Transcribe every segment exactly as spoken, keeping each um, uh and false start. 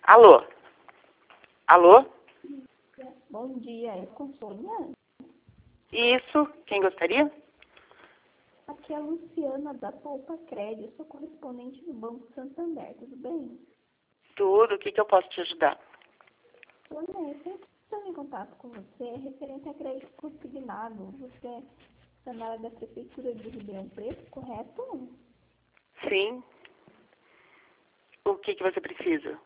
Alô? Alô? Bom dia, é com Sônia? Isso, quem gostaria? Aqui é a Luciana da Poupa Crédito, eu sou correspondente do Banco Santander, tudo bem? Tudo, o que, que eu posso te ajudar? Sônia, eu sempre estou em contato com você referente a crédito consignado. Você está na área da Prefeitura de Ribeirão Preto, correto? Sim. O que, que você precisa?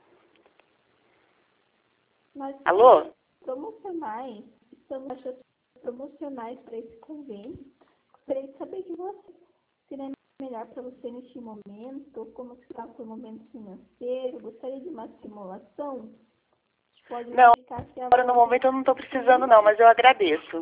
Nós Alô? estamos promocionais, estamos achando promocionais para esse convênio. Gostaria de saber de você. Seria melhor para você neste momento? Como está o seu momento financeiro? Gostaria de uma simulação? A gente pode Não, verificar se a agora no volta momento eu não estou precisando não, mas eu agradeço.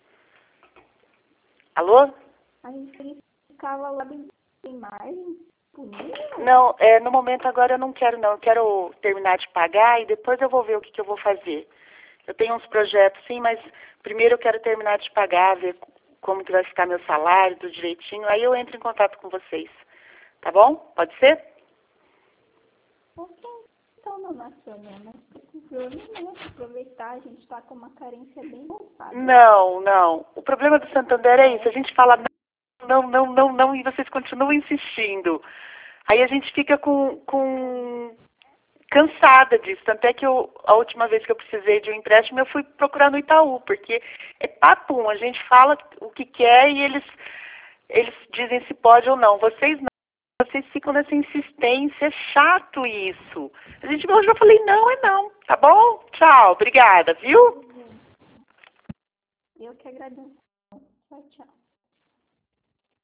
Alô? a gente verificava lá em margem disponível. Não, é, no momento agora eu não quero não. Eu quero terminar de pagar e depois eu vou ver o que, que eu vou fazer. Eu tenho uns projetos sim, mas primeiro eu quero terminar de pagar, ver como que vai ficar meu salário, tudo direitinho. Aí eu entro em contato com vocês. Tá bom? Pode ser? Ok, então, dona Sônia, né? O problema é aproveitar, a gente está com uma carência bem voltada. Não, não. O problema do Santander é isso. A gente fala não, não, não, não, e vocês continuam insistindo. Aí a gente fica com, com cansada disso. Tanto é que eu, a última vez que eu precisei de um empréstimo, eu fui procurar no Itaú, porque é papum, a gente fala o que quer e eles, eles dizem se pode ou não. Vocês não. Vocês ficam nessa insistência, é chato isso. A gente, eu já falei, não é não, tá bom? Tchau, obrigada, viu? Eu que agradeço. Tchau, tchau.